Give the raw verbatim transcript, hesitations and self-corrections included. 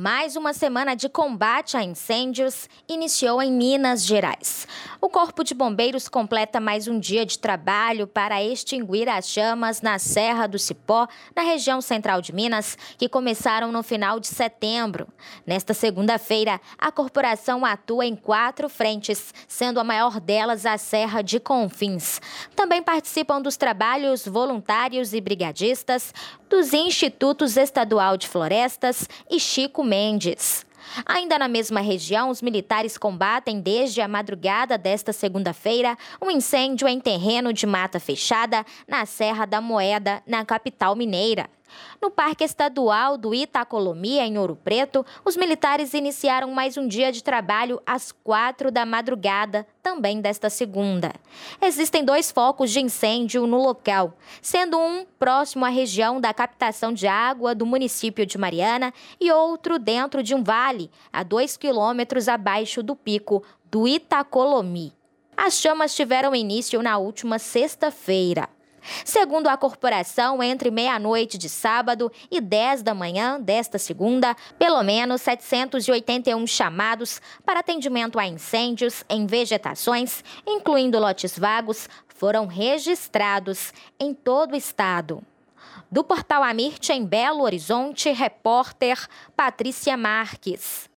Mais uma semana de combate a incêndios iniciou em Minas Gerais. O Corpo de Bombeiros completa mais um dia de trabalho para extinguir as chamas na Serra do Cipó, na região central de Minas, que começaram no final de setembro. Nesta segunda-feira, a corporação atua em quatro frentes, sendo a maior delas a Serra de Confins. Também participam dos trabalhos voluntários e brigadistas dos Institutos Estadual de Florestas e Chico Mendes. Ainda na mesma região, os militares combatem desde a madrugada desta segunda-feira um incêndio em terreno de mata fechada na Serra da Moeda, na capital mineira. No Parque Estadual do Itacolomi, em Ouro Preto, os militares iniciaram mais um dia de trabalho às quatro da madrugada, também desta segunda. Existem dois focos de incêndio no local, sendo um próximo à região da captação de água do município de Mariana e outro dentro de um vale, a dois quilômetros abaixo do pico do Itacolomi. As chamas tiveram início na última sexta-feira. Segundo a corporação, entre meia-noite de sábado e dez da manhã desta segunda, pelo menos setecentos e oitenta e um chamados para atendimento a incêndios em vegetações, incluindo lotes vagos, foram registrados em todo o estado. Do Portal Amirte, em Belo Horizonte, repórter Patrícia Marques.